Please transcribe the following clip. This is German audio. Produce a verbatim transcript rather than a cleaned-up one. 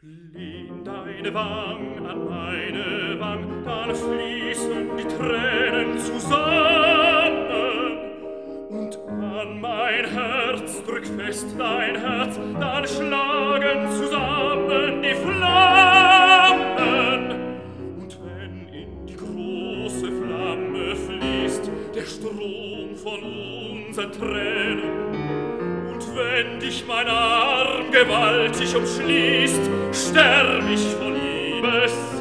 Lehn deine Wang an meine Wang, dann fließen die Tränen zusammen. Und an mein Herz drück fest dein Herz, dann schlagen zusammen die Flammen. Und wenn in die große Flamme fließt der Strom von unseren Tränen, und wenn dich mein Arm gewaltig umschließt, sterb ich von Liebes